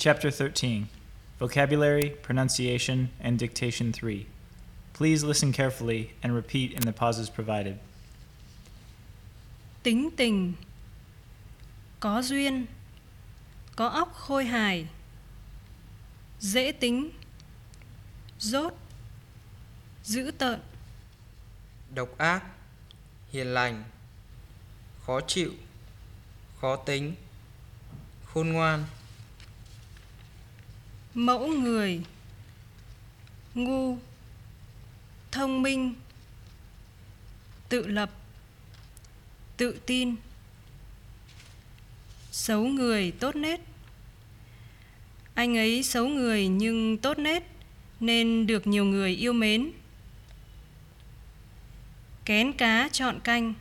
Chapter 13. Vocabulary, Pronunciation, and Dictation 3. Please listen carefully and repeat in the pauses provided. Tính tình, có duyên, có óc khôi hài, dễ tính, dốt, dữ tợn, độc ác, hiền lành, khó chịu, khó tính, khôn ngoan, mẫu người, ngu, thông minh, tự lập, tự tin, xấu người tốt nết. Anh ấy xấu người nhưng tốt nết nên được nhiều người yêu mến. Kén cá chọn canh.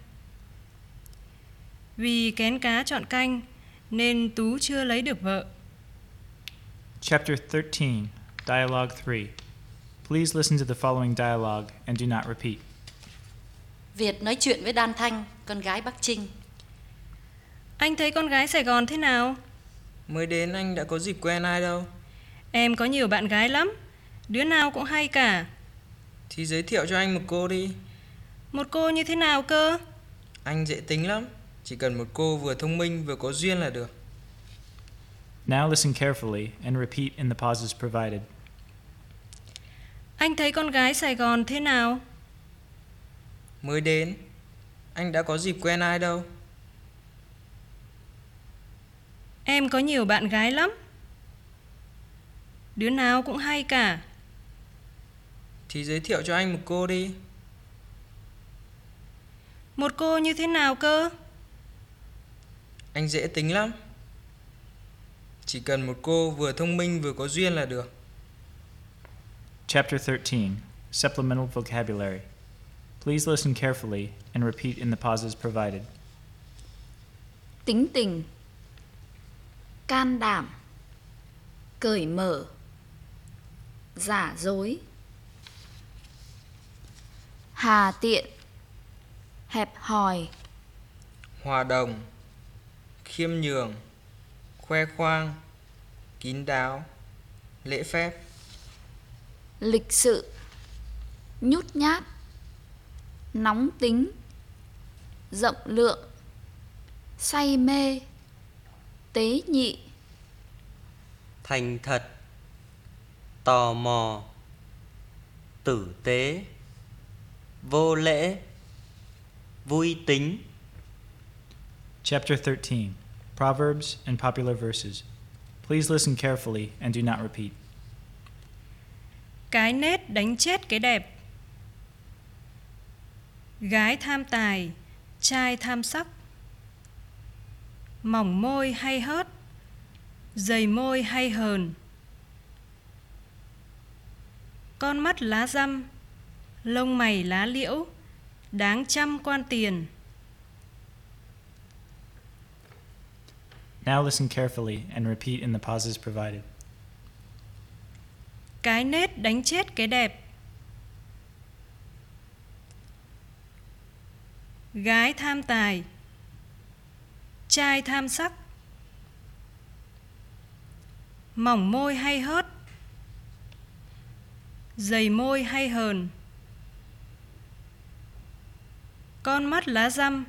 Vì kén cá chọn canh nên Tú chưa lấy được vợ. Chapter 13. Dialogue 3. Please listen to the following dialogue and do not repeat. Việt nói chuyện với Đan Thanh, con gái Bắc Trinh. Anh thấy con gái Sài Gòn thế nào? Mới đến anh đã có dịp quen ai đâu. Em có nhiều bạn gái lắm, đứa nào cũng hay cả. Thì giới thiệu cho anh một cô đi. Một cô như thế nào cơ? Anh dễ tính lắm, chỉ cần một cô vừa thông minh vừa có duyên là được. Now listen carefully and repeat in the pauses provided. Anh thấy con gái Sài Gòn thế nào? Mới đến, anh đã có dịp quen ai đâu. Em có nhiều bạn gái lắm, đứa nào cũng hay cả. Thì giới thiệu cho anh một cô đi. Một cô như thế nào cơ? Anh dễ tính lắm, chỉ cần một cô vừa thông minh vừa có duyên là được. Chapter 13. Supplemental Vocabulary. Please listen carefully and repeat in the pauses provided. Tính tình, can đảm, cởi mở, giả dối, hà tiện, hẹp hòi, Hòa đồng, khiêm nhường, khoe khoang, kín đáo, lễ phép, lịch sự, nhút nhát, nóng tính, rộng lượng, say mê, tế nhị, thành thật, tò mò, tử tế, vô lễ, vui tính. Chapter 13. Proverbs and Popular Verses. Please listen carefully and do not repeat. Cái nết đánh chết cái đẹp. Gái tham tài, trai tham sắc. Mỏng môi hay hớt, dày môi hay hờn. Con mắt lá răm, lông mày lá liễu, đáng trăm quan tiền. Now listen carefully and repeat in the pauses provided. Cái nết đánh chết cái đẹp. Gái tham tài, trai tham sắc. Mỏng môi hay hớt, dày môi hay hờn. Con mắt lá răm,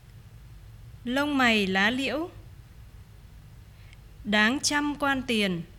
lông mày lá liễu, đáng trăm quan tiền.